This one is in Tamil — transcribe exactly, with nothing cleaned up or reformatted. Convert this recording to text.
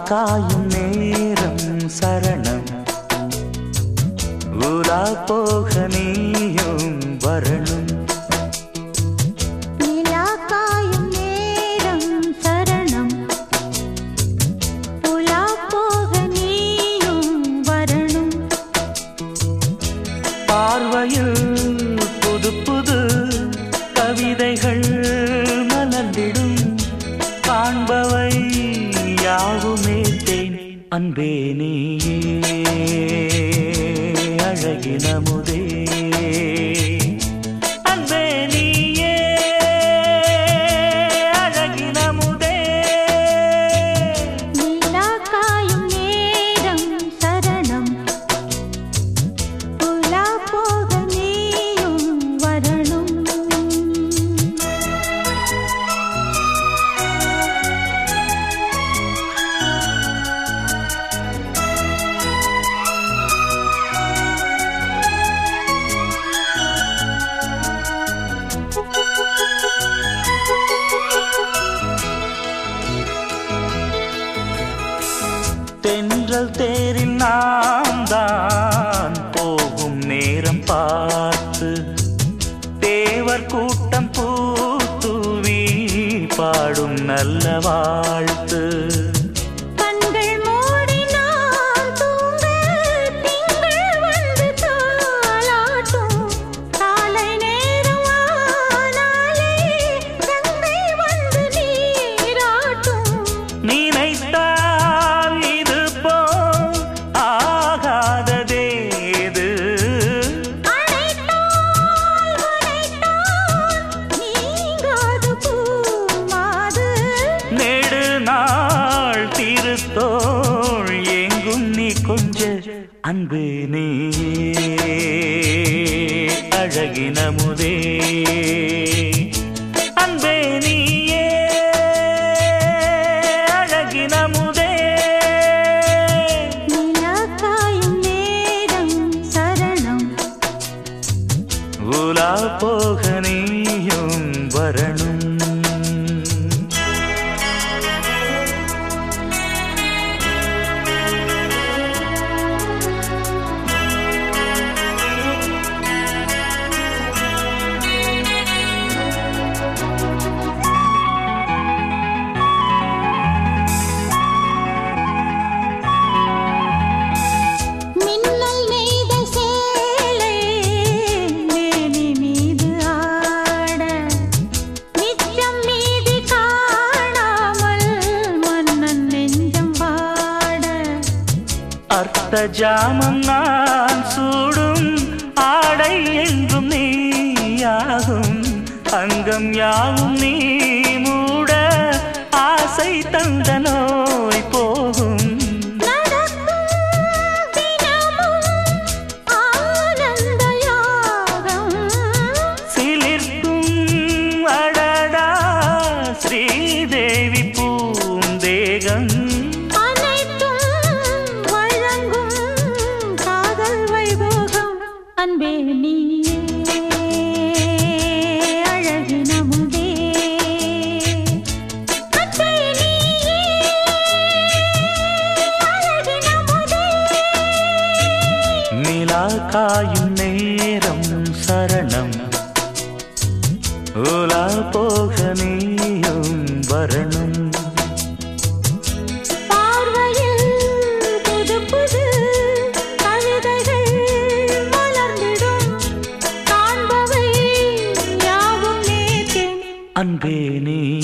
காயும் நேரம் சரணம் உலா போக நீயும் வரணும். நிலா காயும் நேரம் சரணம் உலா போக நீயும் வரணும். பார்வையில் புது புது கவிதைகள் மலர்ந்திடும் காண்பவை யாவுமே தேன். அன்பே நீயே அழகின முதே அன்பே நீயே அழகின முதே. நிலா காயும் நேரம் சரணம் உலா போக நீயும் வரணும். தென்றல் தேரில் நாம் தான் போகும் நேரம் பார்த்து தேவர் கூட்டம் பூத்தூவி பாடும் நல்ல வாழ்த்து. கண்கள் மூடி நான் தூங்க திங்கள் வந்து தாலாட்டும். காலை நேரம் ஆனாலே கங்கை வந்து நீராட்டும். நினைத்தால் இது போல் ஆகாததேது. அழைத்தால் உரைத்தால் நீங்காது பூமாது. நெடு நாள் திருத்தோள் எங்கும் நீ கொஞ்ச அன்பு நீயே அழகின முதே அன்பே நீயே அழகின முதே. நிலா காயும் நேரம் சரணம் உலா போக நீயும் வரணும். மின்னல் நெய்த சேலை மேனி மீது ஆட நிச்சம் மீதி காணாமல் மன்னன் நெஞ்சம் வாட. அர்த்த ஜாமம் நான் சூடும் ஆடை என்றும் நீயாகும். அங்கம் யாவும் நீ மூட ஆசை தந்த நோய் போகும். நடக்கும் தினமும் ஆனந்த யாகம். சிலிர்க்கும் அடடா ஸ்ரீதேவி பூந்தேகம். அனைத்தும் வழங்கும் காதல் வைபோகம். அன்பே நீயே அழகின முதே அன்பே நீயே அழகின முதே. நிலா காயும் நேரம் சரணம் உலா போக நீயும் வரணும். பார்வையில் புது புது கவிதைகள் மலர்ந்திடும் காண்பவை யாவும் நேர்த்தேன். அன்பே நீ